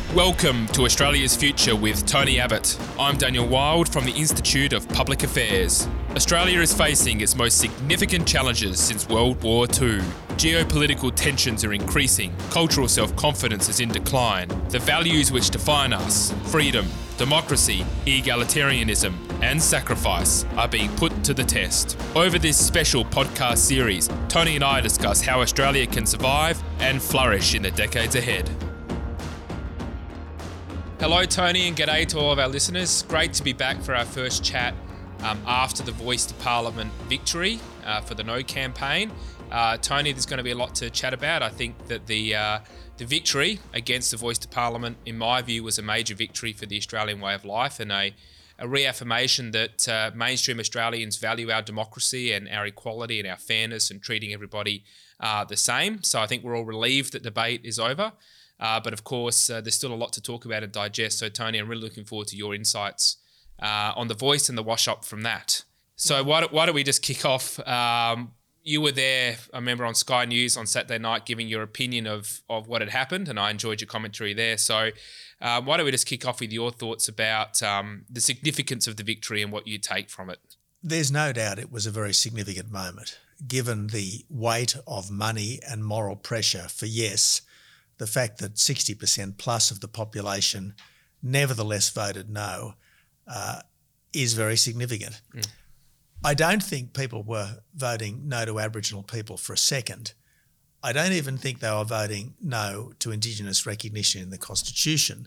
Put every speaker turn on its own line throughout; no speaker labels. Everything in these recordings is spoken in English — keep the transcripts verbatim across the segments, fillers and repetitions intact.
Welcome to Australia's Future with Tony Abbott. I'm Daniel Wild from the Institute of Public Affairs. Australia is facing its most significant challenges since World War Two. Geopolitical tensions are increasing, cultural self-confidence is in decline. The values which define us, freedom, democracy, egalitarianism and sacrifice, are being put to the test. Over this special podcast series, Tony and I discuss how Australia can survive and flourish in the decades ahead. Hello Tony, and g'day to all of our listeners. Great to be back for our first chat um, after the Voice to Parliament victory uh, for the No campaign. Uh, Tony, there's going to be a lot to chat about. I think that the uh, the victory against the Voice to Parliament, in my view, was a major victory for the Australian way of life and a, a reaffirmation that uh, mainstream Australians value our democracy and our equality and our fairness and treating everybody uh, the same. So I think we're all relieved that debate is over. Uh, but of course, uh, there's still a lot to talk about and digest. So Tony, I'm really looking forward to your insights uh, on the Voice and the wash-up from that. So why don't, why don't we just kick off? Um, you were there, I remember, on Sky News on Saturday night giving your opinion of, of what had happened, and I enjoyed your commentary there. So uh, why don't we just kick off with your thoughts about um, the significance of the victory and what you take from it?
There's no doubt it was a very significant moment, given the weight of money and moral pressure for yes. The fact that sixty percent plus of the population nevertheless voted no uh, is very significant. Mm. I don't think people were voting no to Aboriginal people for a second. I don't even think they were voting no to Indigenous recognition in the Constitution,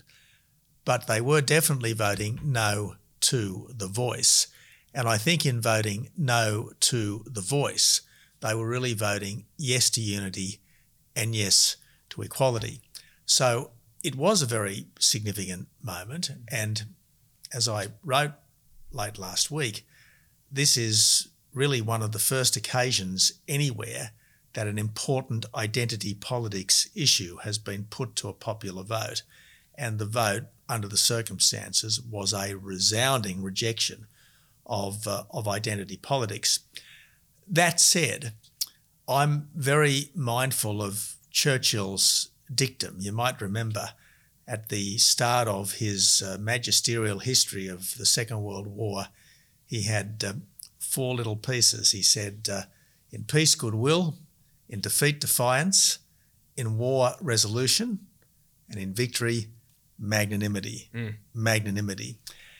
but they were definitely voting no to the Voice. And I think in voting no to the Voice, they were really voting yes to unity and yes to equality. So it was a very significant moment, and as I wrote late last week, this is really one of the first occasions anywhere that an important identity politics issue has been put to a popular vote, and the vote under the circumstances was a resounding rejection of, uh, of identity politics. That said, I'm very mindful of Churchill's dictum. You might remember at the start of his uh, magisterial history of the Second World War, he had uh, four little pieces. He said, uh, in peace, goodwill; in defeat, defiance; in war, resolution; and in victory, magnanimity. Mm. Magnanimity.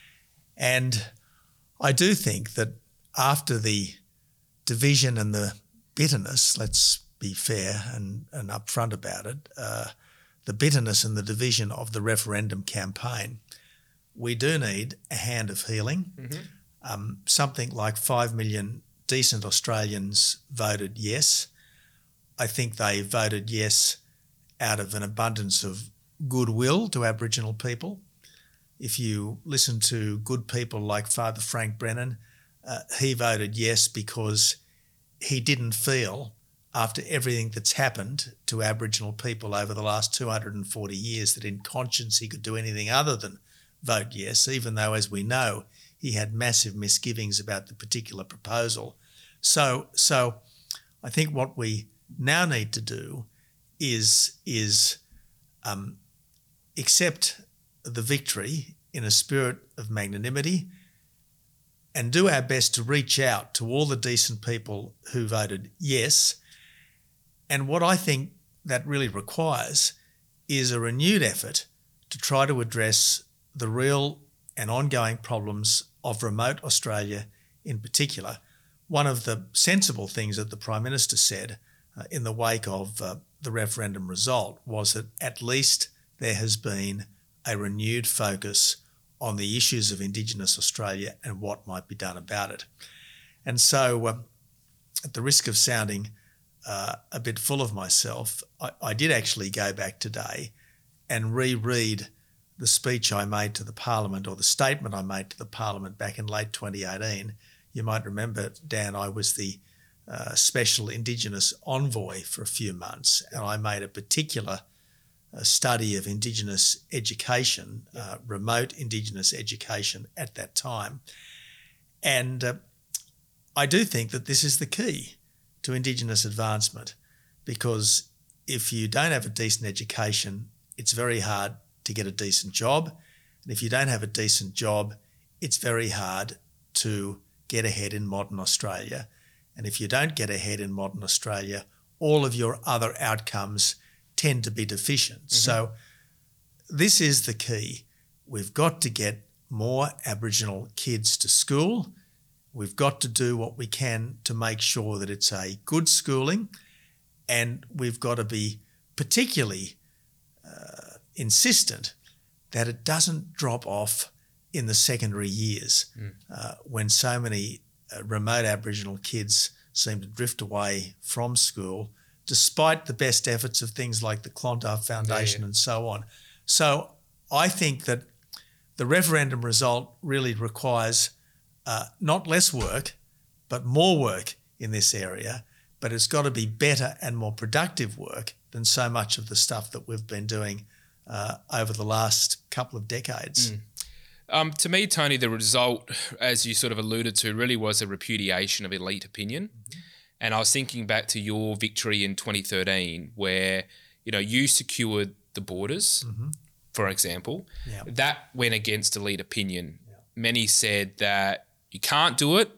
And I do think that after the division and the bitterness, let's be fair and, and upfront about it, uh, the bitterness and the division of the referendum campaign, we do need a hand of healing. Mm-hmm. Um, something like five million decent Australians voted yes. I think they voted yes out of an abundance of goodwill to Aboriginal people. If you listen to good people like Father Frank Brennan, uh, he voted yes because he didn't feel, after everything that's happened to Aboriginal people over the last two hundred forty years, that in conscience he could do anything other than vote yes, even though, as we know, he had massive misgivings about the particular proposal. So so I think what we now need to do is, is um, accept the victory in a spirit of magnanimity and do our best to reach out to all the decent people who voted yes. And what I think that really requires is a renewed effort to try to address the real and ongoing problems of remote Australia in particular. One of the sensible things that the Prime Minister said uh, in the wake of uh, the referendum result was that at least there has been a renewed focus on the issues of Indigenous Australia and what might be done about it. And so, uh, at the risk of sounding uh, a bit full of myself, I, I did actually go back today and reread the speech I made to the Parliament, or the statement I made to the Parliament back in late twenty eighteen. You might remember, Dan, I was the uh, special Indigenous envoy for a few months, and I made a particular uh, study of Indigenous education, uh, remote Indigenous education at that time. And uh, I do think that this is the key to Indigenous advancement, because if you don't have a decent education, it's very hard to get a decent job. And if you don't have a decent job, it's very hard to get ahead in modern Australia. And if you don't get ahead in modern Australia, all of your other outcomes tend to be deficient. Mm-hmm. So this is the key. We've got to get more Aboriginal kids to school. We've got to do what we can to make sure that it's a good schooling, and we've got to be particularly uh, insistent that it doesn't drop off in the secondary years mm. uh, when so many uh, remote Aboriginal kids seem to drift away from school despite the best efforts of things like the Clontarf Foundation yeah, yeah. and so on. So I think that the referendum result really requires uh, not less work, but more work in this area, but it's got to be better and more productive work than so much of the stuff that we've been doing uh, over the last couple of decades.
Mm. Um, to me, Tony, the result, as you sort of alluded to, really was a repudiation of elite opinion. Mm-hmm. And I was thinking back to your victory in twenty thirteen where, you know, you secured the borders, mm-hmm. for example.
Yeah.
That went against elite opinion. Yeah. Many said that you can't do it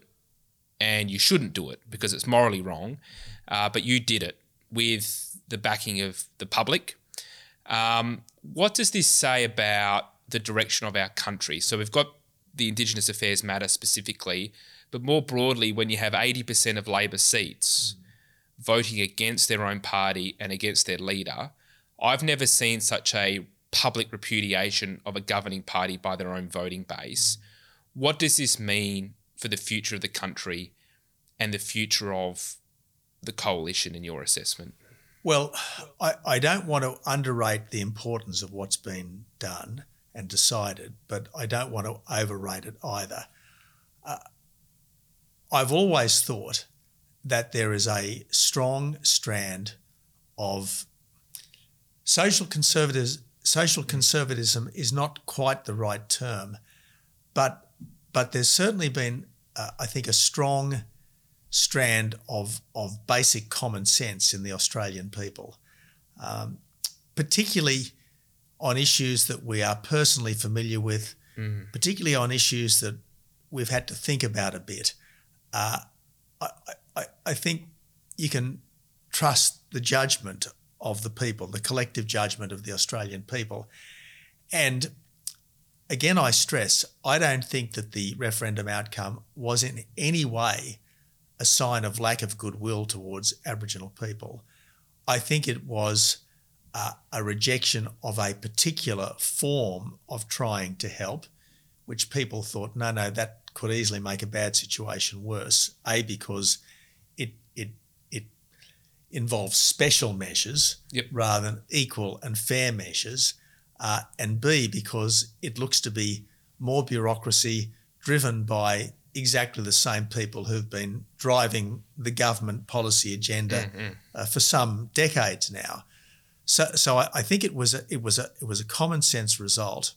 and you shouldn't do it because it's morally wrong, uh, but you did it with the backing of the public. Um, what does this say about the direction of our country? So we've got the Indigenous Affairs Matter specifically, but more broadly, when you have eighty percent of Labor seats mm. voting against their own party and against their leader, I've never seen such a public repudiation of a governing party by their own voting base. What does this mean for the future of the country and the future of the coalition in your assessment?
Well, I, I don't want to underrate the importance of what's been done and decided, but I don't want to overrate it either. Uh, I've always thought that there is a strong strand of social conservatives. Social conservatism is not quite the right term, but but there's certainly been, uh, I think, a strong strand of of basic common sense in the Australian people, um, particularly on issues that we are personally familiar with, mm. particularly on issues that we've had to think about a bit. Uh, I, I, I think you can trust the judgment of the people, the collective judgment of the Australian people. And again, I stress, I don't think that the referendum outcome was in any way a sign of lack of goodwill towards Aboriginal people. I think it was uh, a rejection of a particular form of trying to help, which people thought, no, no, that could easily make a bad situation worse. A, because it it it involves special measures
yep.
rather than equal and fair measures, uh, and B, because it looks to be more bureaucracy driven by exactly the same people who've been driving the government policy agenda mm-hmm. uh, for some decades now. So, so I, I think it was a, it was a it was a common sense result,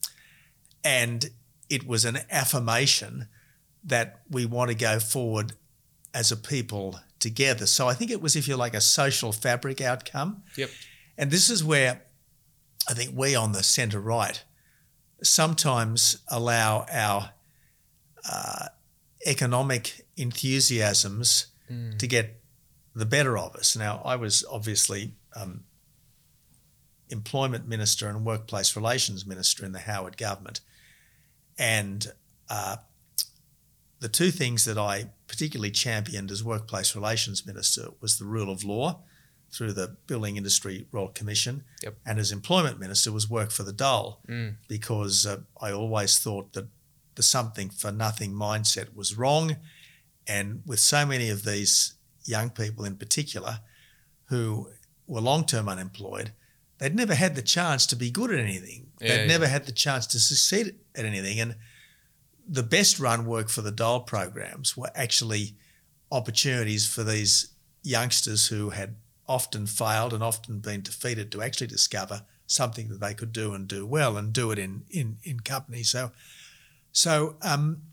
and it was an affirmation that we want to go forward as a people together. So I think it was, if you like, a social fabric outcome.
Yep.
And this is where I think we on the centre right sometimes allow our uh, economic enthusiasms mm. to get the better of us. Now, I was obviously um, Employment Minister and Workplace Relations Minister in the Howard government. And uh, the two things that I particularly championed as Workplace Relations Minister was the rule of law through the Building Industry Royal Commission,
yep.
and as Employment Minister was work for the dole,
mm.
because uh, I always thought that the something for nothing mindset was wrong. And with so many of these young people in particular who were long-term unemployed, they'd never had the chance to be good at anything.
Yeah,
They'd
yeah.
never had the chance to succeed at anything. And the best run work for the dole programs were actually opportunities for these youngsters who had often failed and often been defeated to actually discover something that they could do and do well and do it in in, in company. So so um,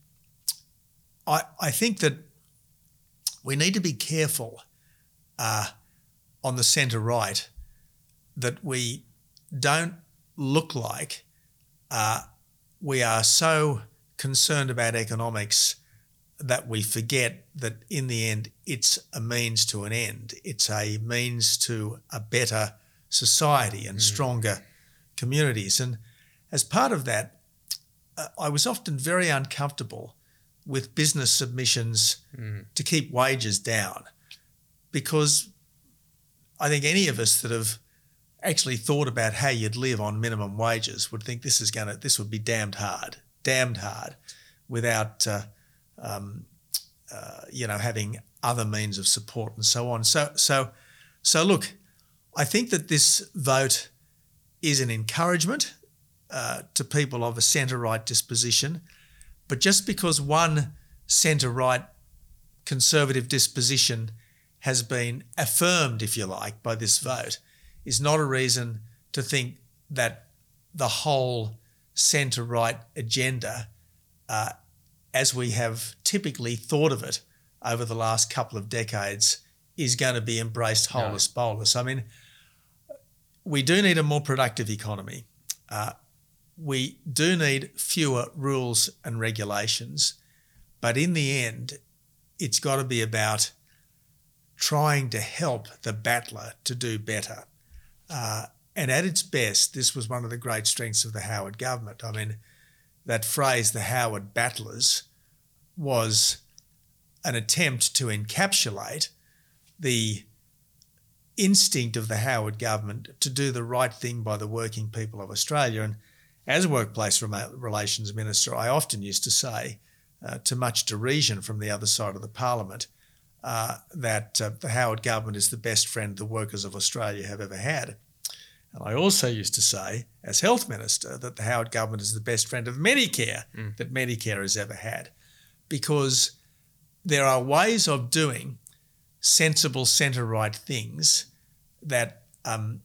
I, I think that we need to be careful uh, on the centre right that we don't look like uh, we are so concerned about economics that we forget that in the end it's a means to an end. It's a means to a better society and mm. stronger communities. And as part of that, uh, I was often very uncomfortable with business submissions mm. to keep wages down, because I think any of us that have actually thought about how you'd live on minimum wages would think this is going to, this would be damned hard, damned hard without, uh, um, uh, you know, having other means of support and so on. So, so, so look, I think that this vote is an encouragement uh, to people of a centre-right disposition, but just because one centre-right conservative disposition has been affirmed, if you like, by this vote, is not a reason to think that the whole centre-right agenda, uh, as we have typically thought of it over the last couple of decades, is going to be embraced holus bolus. I mean, we do need a more productive economy. Uh, we do need fewer rules and regulations, but in the end, it's got to be about trying to help the battler to do better. Uh, and at its best, this was one of the great strengths of the Howard government. I mean, that phrase, the Howard battlers, was an attempt to encapsulate the instinct of the Howard government to do the right thing by the working people of Australia. And as Workplace Relations Minister, I often used to say, uh, to much derision from the other side of the parliament, uh, that uh, the Howard government is the best friend the workers of Australia have ever had. And I also used to say, as Health Minister, that the Howard government is the best friend of Medicare mm. that Medicare has ever had, because there are ways of doing sensible centre-right things that um,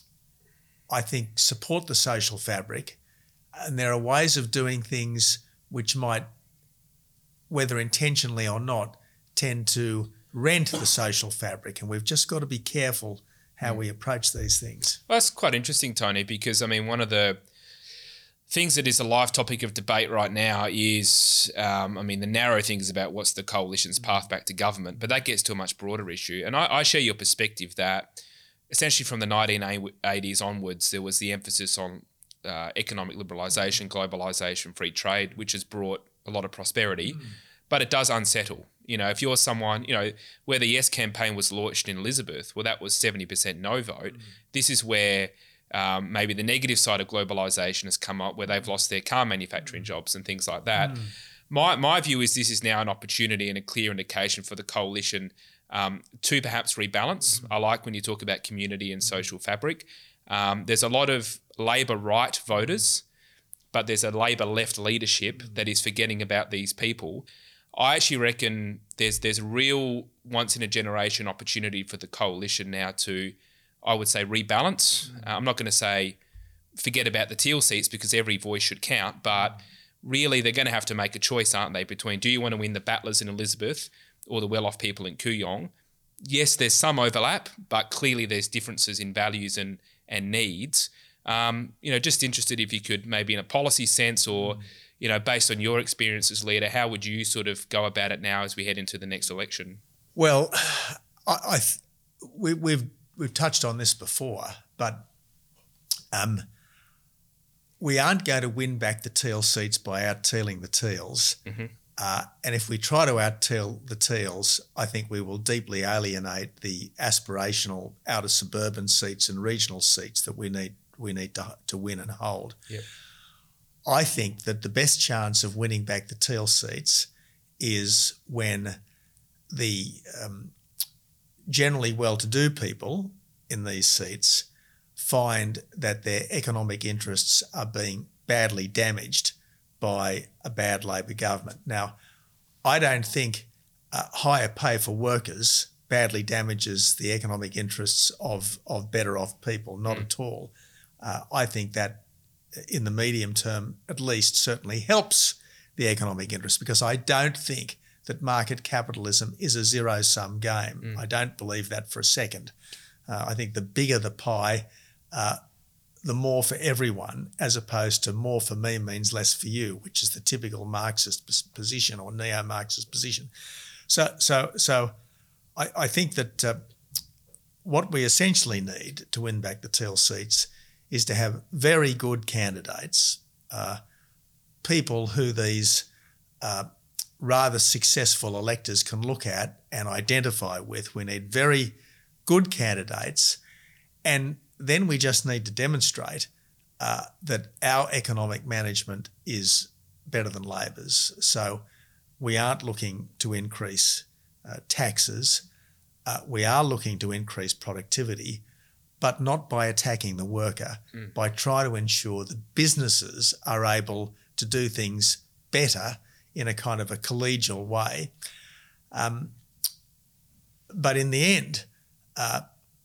I think support the social fabric, and there are ways of doing things which might, whether intentionally or not, tend to rent the social fabric, and we've just got to be careful how we approach these things.
Well, that's quite interesting, Tony, because, I mean, one of the things that is a live topic of debate right now is, um, I mean, the narrow things about what's the coalition's path back to government, but that gets to a much broader issue. And I, I share your perspective that essentially from the nineteen eighties onwards, there was the emphasis on uh, economic liberalisation, globalisation, free trade, which has brought a lot of prosperity, mm. but it does unsettle. You know, if you're someone, you know, where the Yes campaign was launched in Elizabeth, well, that was seventy percent no vote. Mm. This is where um, maybe the negative side of globalisation has come up, where they've lost their car manufacturing jobs and things like that. Mm. My my view is this is now an opportunity and a clear indication for the coalition um, to perhaps rebalance. Mm. I like when you talk about community and social fabric. Um, there's a lot of Labor right voters, but there's a Labor left leadership mm. that is forgetting about these people. I actually reckon there's there's a real once in a generation opportunity for the coalition now to, I would say, rebalance. Mm. Uh, I'm not going to say forget about the teal seats, because every voice should count, but really they're going to have to make a choice, aren't they, between do you want to win the battlers in Elizabeth or the well-off people in Kooyong? Yes, there's some overlap, but clearly there's differences in values and and needs. Um, you know, just interested if you could maybe in a policy sense or mm. you know, based on your experience as leader, how would you sort of go about it now as we head into the next election?
Well, I, I th- we, we've we've touched on this before, but um, we aren't going to win back the teal seats by out-tealing the teals. Mm-hmm. Uh, and if we try to out-teal the teals, I think we will deeply alienate the aspirational outer suburban seats and regional seats that we need we need to, to win and hold.
Yeah.
I think that the best chance of winning back the teal seats is when the um, generally well-to-do people in these seats find that their economic interests are being badly damaged by a bad Labor government. Now, I don't think uh, higher pay for workers badly damages the economic interests of, of better off people, not mm. at all. Uh, I think that in the medium term, at least, certainly helps the economic interest, because I don't think that market capitalism is a zero-sum game. Mm. I don't believe that for a second. Uh, I think the bigger the pie, uh, the more for everyone, as opposed to more for me means less for you, which is the typical Marxist position or neo-Marxist position. So, so, so, I, I think that uh, what we essentially need to win back the Teal seats is to have very good candidates, uh, people who these uh, rather successful electors can look at and identify with. We need very good candidates, and then we just need to demonstrate uh, that our economic management is better than Labor's. So we aren't looking to increase uh, taxes. Uh, we are looking to increase productivity, but not by attacking the worker, mm. by trying to ensure that businesses are able to do things better in a kind of a collegial way. Um, but in the end, uh,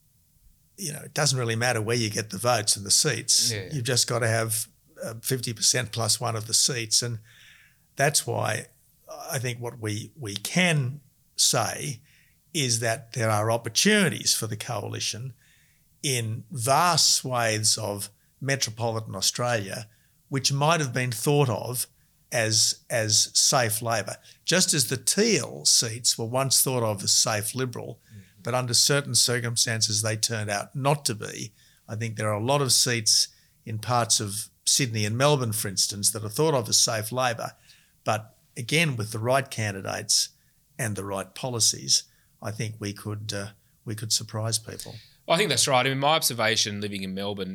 you know, it doesn't really matter where you get the votes and the seats.
Yeah.
You've just got to have uh, fifty percent plus one of the seats. And that's why I think what we, we can say is that there are opportunities for the coalition in vast swathes of metropolitan Australia, which might have been thought of as, as safe Labor. Just as the Teal seats were once thought of as safe Liberal, mm-hmm. but under certain circumstances they turned out not to be. I think there are a lot of seats in parts of Sydney and Melbourne, for instance, that are thought of as safe Labor, but again, with the right candidates and the right policies, I think we could uh, we could surprise people.
I think that's right. I mean, my observation living in Melbourne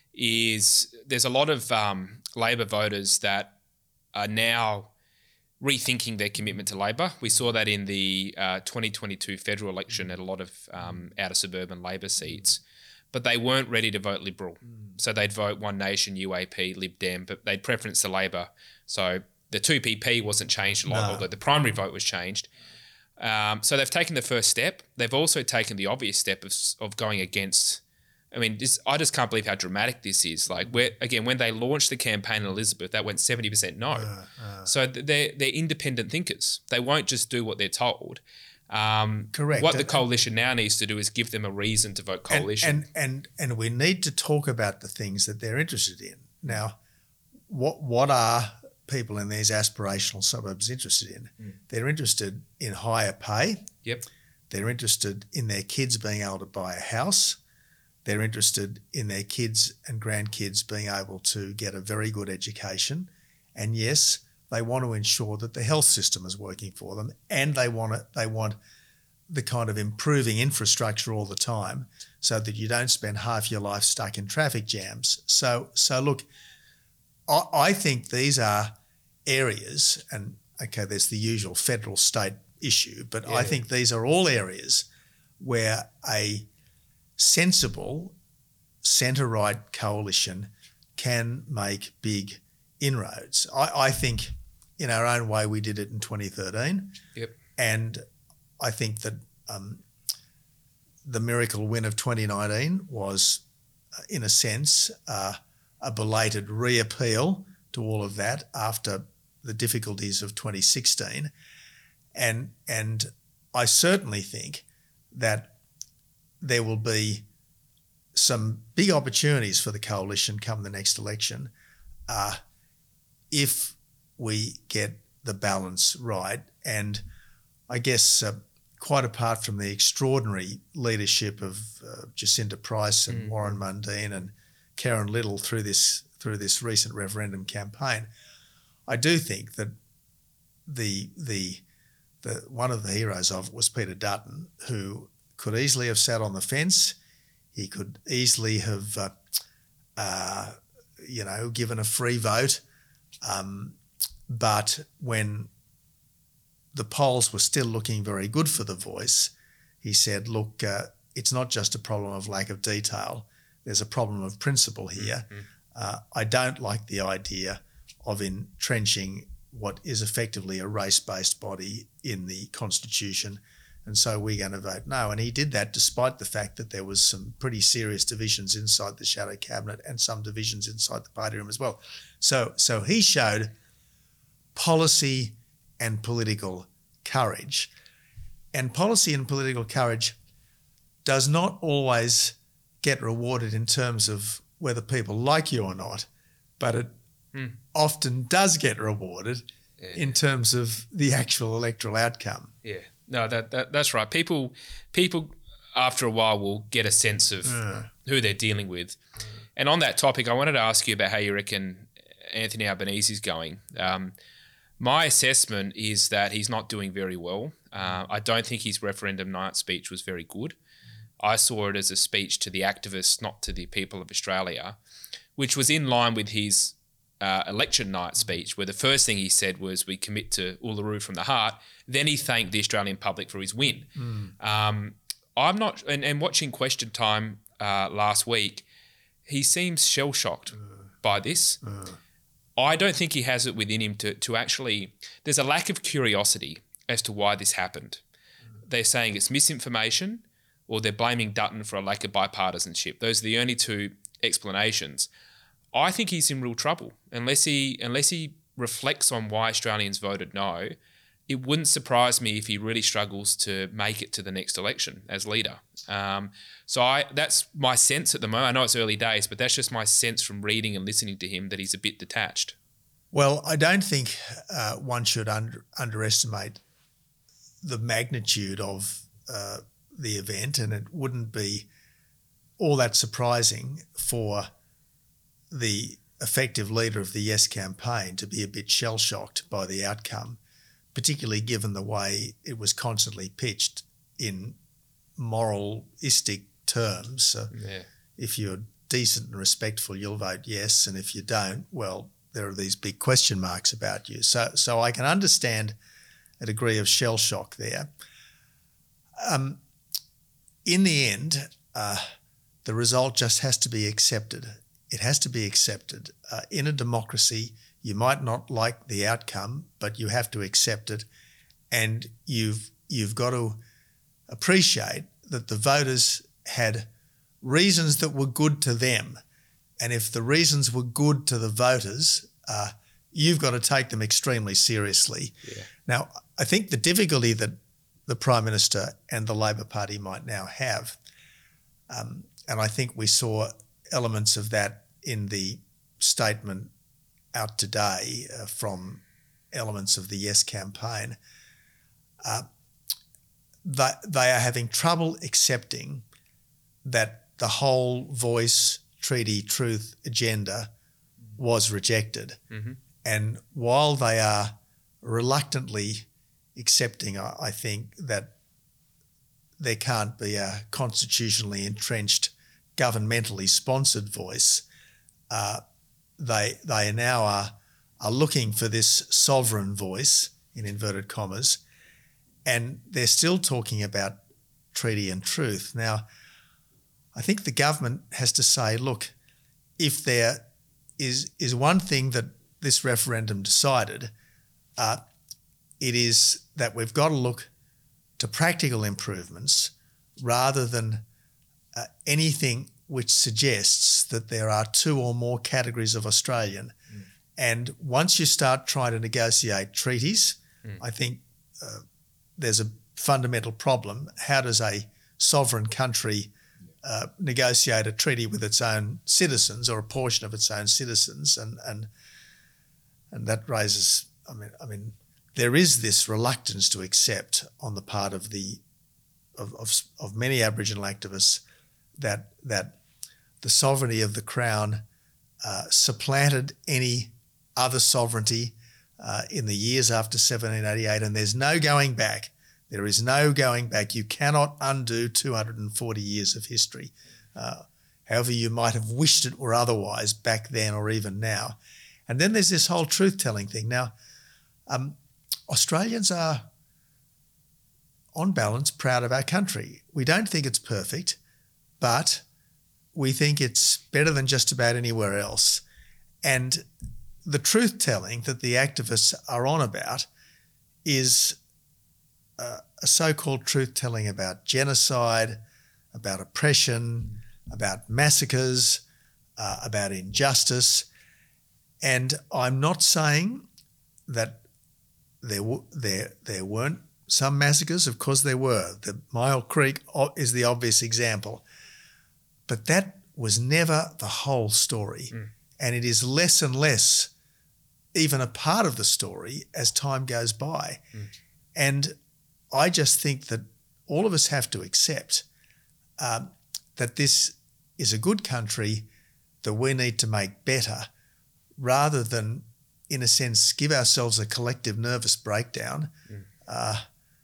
is there's a lot of um, Labor voters that are now rethinking their commitment to Labor. We saw that in the uh, twenty twenty-two federal election at a lot of um, outer suburban Labor seats, but they weren't ready to vote Liberal. Mm. So they'd vote One Nation, U A P, Lib Dem, but they'd preference to Labor. So the two P P wasn't changed a lot, no. although the primary vote was changed. Um, so they've taken the first step. They've also taken the obvious step of, of going against. I mean, this, I just can't believe how dramatic this is. Like, where, again, when they launched the campaign in Elizabeth, that went seventy percent no. Uh, uh, so they're they're independent thinkers. They won't just do what they're told. Um,
Correct.
What the coalition now needs to do is give them a reason to vote coalition.
And and and, and we need to talk about the things that they're interested in. Now, what what are people in these aspirational suburbs interested in? Mm. They're interested in higher pay.
Yep.
They're interested in their kids being able to buy a house. They're interested in their kids and grandkids being able to get a very good education. And yes, they want to ensure that the health system is working for them, and they want it, they want the kind of improving infrastructure all the time so that you don't spend half your life stuck in traffic jams. So, so look, I, I think these are areas, and okay, there's the usual federal state issue, but yeah. I think these are all areas where a sensible centre-right coalition can make big inroads. I, I think in our own way we did it in twenty thirteen.
Yep.
And I think that um, the miracle win of twenty nineteen was, uh, in a sense, uh, a belated reappeal to all of that after the difficulties of twenty sixteen. And, and I certainly think that there will be some big opportunities for the coalition come the next election uh, if we get the balance right. And I guess uh, quite apart from the extraordinary leadership of uh, Jacinta Price and mm. Warren Mundine and Karen Little through this through this recent referendum campaign, I do think that the the the one of the heroes of it was Peter Dutton, who could easily have sat on the fence. He could easily have, uh, uh, you know, given a free vote. Um, but when the polls were still looking very good for the Voice, he said, look, uh, it's not just a problem of lack of detail. There's a problem of principle here. Mm-hmm. Uh, I don't like the idea of entrenching what is effectively a race-based body in the Constitution, and so we're going to vote no. And he did that despite the fact that there was some pretty serious divisions inside the shadow cabinet and some divisions inside the party room as well. So, so he showed policy and political courage. And policy and political courage does not always get rewarded in terms of whether people like you or not, but it
Mm.
often does get rewarded
Yeah.
in terms of the actual electoral outcome.
Yeah, no, that, that that's right. People, people, after a while will get a sense of
Yeah.
who they're dealing with. And on that topic, I wanted to ask you about how you reckon Anthony Albanese is going. Um, my assessment is that he's not doing very well. Uh, I don't think his referendum night speech was very good. I saw it as a speech to the activists, not to the people of Australia, which was in line with his uh, election night speech, where the first thing he said was, "We commit to Uluru from the heart." Then he thanked the Australian public for his win.
Mm.
Um, I'm not, and, and watching Question Time uh, last week, he seems shell-shocked uh, by this. Uh. I don't think he has it within him to, to actually... There's a lack of curiosity as to why this happened. Uh. They're saying it's misinformation, or they're blaming Dutton for a lack of bipartisanship. Those are the only two explanations. I think he's in real trouble. Unless he unless he reflects on why Australians voted no, it wouldn't surprise me if he really struggles to make it to the next election as leader. Um, so I that's my sense at the moment. I know it's early days, but that's just my sense from reading and listening to him, that he's a bit detached.
Well, I don't think uh, one should under, underestimate the magnitude of uh, the event, and it wouldn't be all that surprising for the effective leader of the Yes campaign to be a bit shell-shocked by the outcome, particularly given the way it was constantly pitched in moralistic terms. So
yeah.
If you're decent and respectful, you'll vote yes, and if you don't, well, there are these big question marks about you. So, so I can understand a degree of shell shock there. Um, in the end, uh, the result just has to be accepted. It has to be accepted. Uh, in a democracy, you might not like the outcome, but you have to accept it, and you've you've got to appreciate that the voters had reasons that were good to them, and if the reasons were good to the voters, uh, you've got to take them extremely seriously.
Yeah.
Now, I think the difficulty that the Prime Minister and the Labor Party might now have, um, and I think we saw elements of that in the statement out today uh, from elements of the Yes campaign, uh, they, they are having trouble accepting that the whole voice, treaty, truth agenda was rejected.
Mm-hmm.
And while they are reluctantly accepting, I, I think, that there can't be a constitutionally entrenched, governmentally sponsored voice, uh, they they now are are looking for this sovereign voice, in inverted commas, and they're still talking about treaty and truth. Now, I think the government has to say, look, if there is is one thing that this referendum decided, uh, it is that we've got to look to practical improvements rather than uh, anything which suggests that there are two or more categories of Australian. Mm. And once you start trying to negotiate treaties, mm. I think uh, there's a fundamental problem. How does a sovereign country uh, negotiate a treaty with its own citizens, or a portion of its own citizens? And and and that raises, I mean, I mean, there is this reluctance to accept on the part of the of of, of many Aboriginal activists that that the sovereignty of the Crown uh, supplanted any other sovereignty uh, in the years after seventeen eighty-eight, and there's no going back. There is no going back. You cannot undo two hundred forty years of history, uh, however you might have wished it were otherwise back then or even now. And then there's this whole truth-telling thing. Now, um, Australians are, on balance, proud of our country. We don't think it's perfect, but we think it's better than just about anywhere else. And the truth-telling that the activists are on about is uh, a so-called truth-telling about genocide, about oppression, about massacres, uh, about injustice. And I'm not saying that there, w- there, there weren't some massacres. Of course there were. The Myall Creek is the obvious example. But that was never the whole story. Mm. And it is less and less even a part of the story as time goes by. Mm. And I just think that all of us have to accept um, that this is a good country that we need to make better, rather than, in a sense, give ourselves a collective nervous breakdown mm. uh,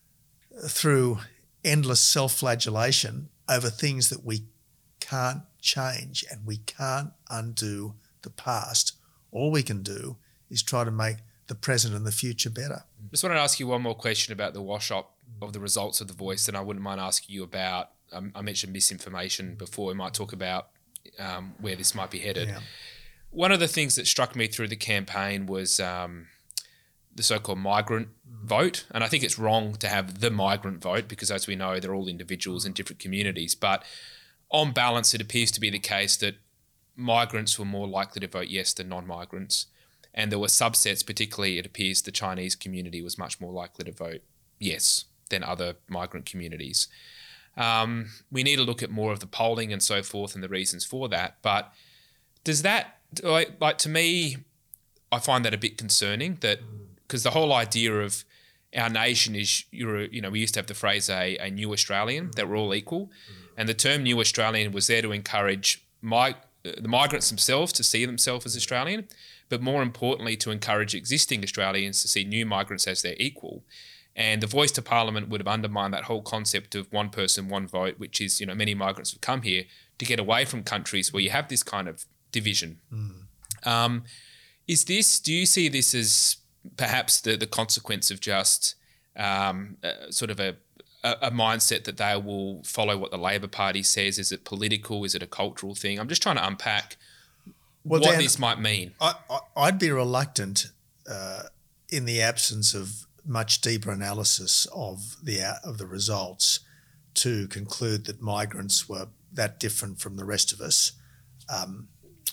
through endless self-flagellation over things that we can't change, and we can't undo the past. All we can do is try to make the present and the future better.
Just wanted to ask you one more question about the wash-up of the results of The Voice, and I wouldn't mind asking you about, um, I mentioned misinformation before, we might talk about um, where this might be headed. Yeah. One of the things that struck me through the campaign was um, the so-called migrant vote, and I think it's wrong to have the migrant vote because, as we know, they're all individuals in different communities, but on balance, it appears to be the case that migrants were more likely to vote yes than non-migrants. And there were subsets, particularly it appears the Chinese community was much more likely to vote yes than other migrant communities. Um, we need to look at more of the polling and so forth and the reasons for that. But does that, like, like to me, I find that a bit concerning, that because the whole idea of our nation is, you're, you know, we used to have the phrase a, a new Australian, that we're all equal. And the term new Australian was there to encourage my, the migrants themselves to see themselves as Australian, but more importantly to encourage existing Australians to see new migrants as their equal. And the Voice to Parliament would have undermined that whole concept of one person, one vote, which is, you know, many migrants have come here to get away from countries where you have this kind of division. Mm. Um, is this, do you see this as perhaps the, the consequence of just um, uh, sort of a, a, a mindset that they will follow what the Labor Party says? Is it political? Is it a cultural thing? I'm just trying to unpack well, what Dan, this might mean.
I, I, I'd be reluctant uh, in the absence of much deeper analysis of the of the results to conclude that migrants were that different from the rest of us. Um,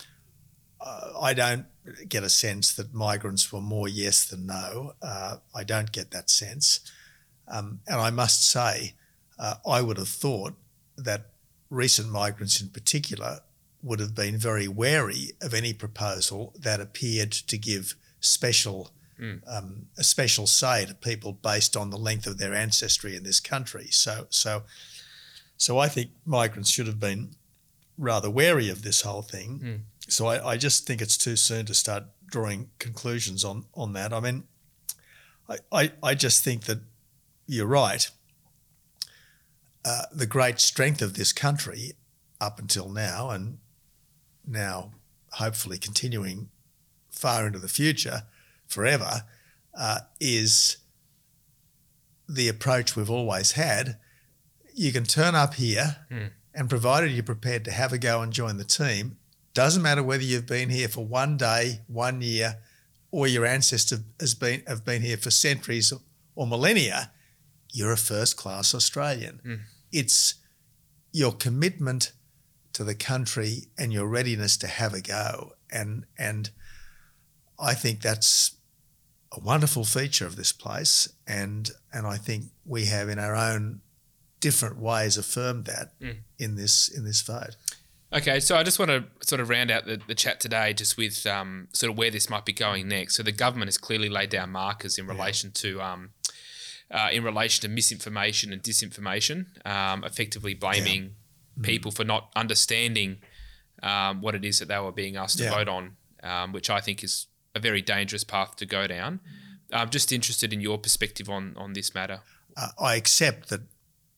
uh, I don't get a sense that migrants were more yes than no. Uh, I don't get that sense. Um, and I must say, uh, I would have thought that recent migrants in particular would have been very wary of any proposal that appeared to give special mm. um, a special say to people based on the length of their ancestry in this country. So, so, so I think migrants should have been rather wary of this whole thing. Mm. So I, I just think it's too soon to start drawing conclusions on, on that. I mean, I, I, I just think that you're right. Uh, the great strength of this country up until now, and now hopefully continuing far into the future, forever, uh, is the approach we've always had. You can turn up here mm. and provided you're prepared to have a go and join the team, doesn't matter whether you've been here for one day, one year, or your ancestors has been, have been here for centuries or millennia, you're a first-class Australian. Mm. It's your commitment to the country and your readiness to have a go. And, and I think that's a wonderful feature of this place. And, and I think we have in our own different ways affirmed that mm. in this in this vote.
Okay, so I just want to sort of round out the, the chat today just with um, sort of where this might be going next. So the government has clearly laid down markers in relation yeah. to um, uh, in relation to misinformation and disinformation, um, effectively blaming yeah. mm. people for not understanding um, what it is that they were being asked to yeah. vote on, um, which I think is a very dangerous path to go down. I'm just interested in your perspective on on this matter.
Uh, I accept that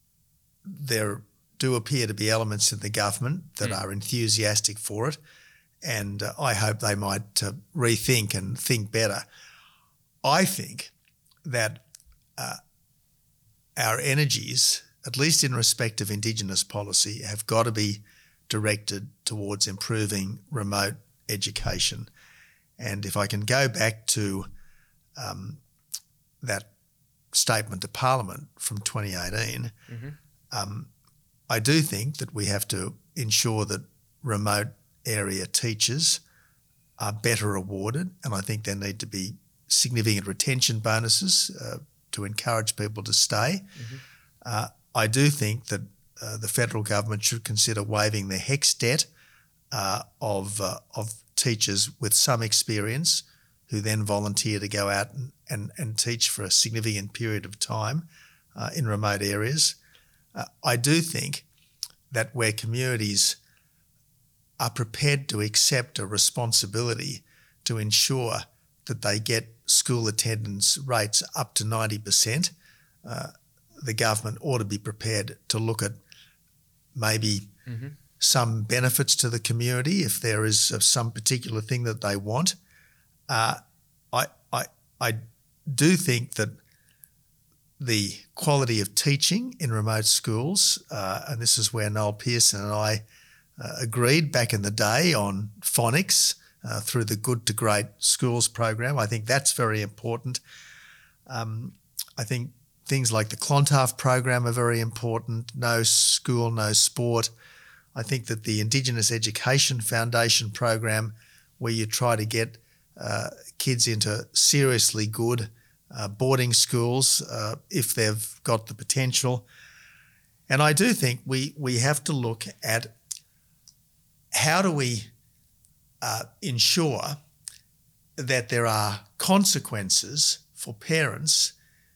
there do appear to be elements in the government that mm. are enthusiastic for it, and uh, I hope they might uh, rethink and think better. I think that uh, our energies, at least in respect of Indigenous policy, have got to be directed towards improving remote education. And if I can go back to um, that statement to Parliament from twenty eighteen, mm-hmm. um, I do think that we have to ensure that remote area teachers are better rewarded, and I think there need to be significant retention bonuses uh, to encourage people to stay. Mm-hmm. Uh, I do think that uh, the federal government should consider waiving the HECS debt uh, of uh, of teachers with some experience who then volunteer to go out and, and, and teach for a significant period of time uh, in remote areas. Uh, I do think that where communities are prepared to accept a responsibility to ensure that they get school attendance rates up to ninety percent, uh, the government ought to be prepared to look at maybe mm-hmm. some benefits to the community if there is some particular thing that they want. Uh, I, I, I do think that the quality of teaching in remote schools, uh, and this is where Noel Pearson and I uh, agreed back in the day on phonics uh, through the Good to Great Schools program. I think that's very important. Um, I think things like the Clontarf program are very important. No school, no sport. I think that the Indigenous Education Foundation program, where you try to get uh, kids into seriously good uh, boarding schools uh, if they've got the potential. And I do think we, we have to look at how do we uh, ensure that there are consequences for parents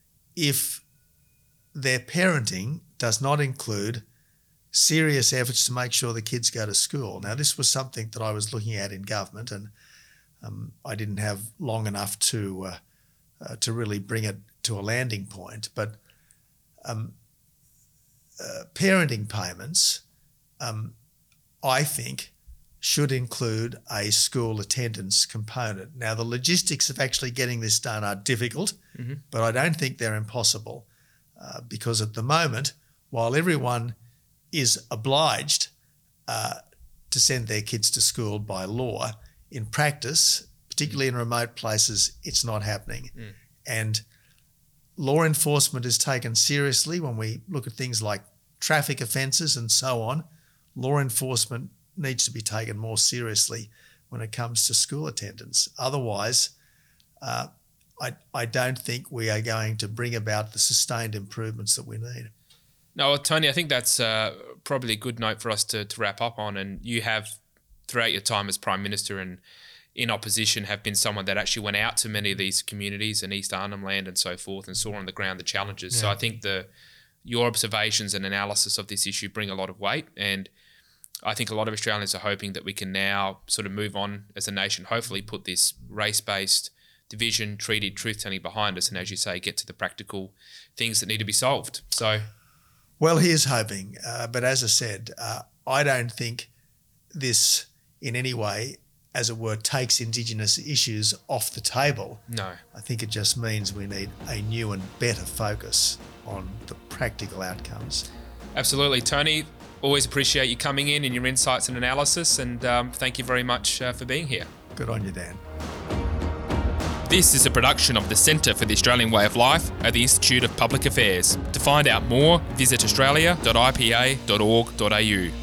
if their parenting does not include serious efforts to make sure the kids go to school. Now, this was something that I was looking at in government, and um, I didn't have long enough to uh, uh, to really bring it to a landing point. But um, uh, parenting payments, um, I think, should include a school attendance component. Now, the logistics of actually getting this done are difficult, mm-hmm. but I don't think they're impossible uh, because at the moment, while everyone is obliged uh, to send their kids to school by law, in practice, particularly mm. in remote places, it's not happening. Mm. And law enforcement is taken seriously when we look at things like traffic offences and so on. Law enforcement needs to be taken more seriously when it comes to school attendance. Otherwise, uh, I, I don't think we are going to bring about the sustained improvements that we need.
No, Tony, I think that's uh, probably a good note for us to, to wrap up on. And you have, throughout your time as Prime Minister and in opposition, have been someone that actually went out to many of these communities in East Arnhem Land and so forth and saw on the ground the challenges. Yeah. So I think the your observations and analysis of this issue bring a lot of weight. And I think a lot of Australians are hoping that we can now sort of move on as a nation, hopefully put this race-based division, treaty, truth-telling behind us, and as you say, get to the practical things that need to be solved. So,
well, here's hoping. Uh, but as I said, uh, I don't think this in any way, as it were, takes Indigenous issues off the table.
No.
I think it just means we need a new and better focus on the practical outcomes.
Absolutely. Tony, always appreciate you coming in and your insights and analysis, and um, thank you very much uh, for being here.
Good on you, Dan.
This is a production of the Centre for the Australian Way of Life at the Institute of Public Affairs. To find out more, visit australia dot I P A dot org dot A U.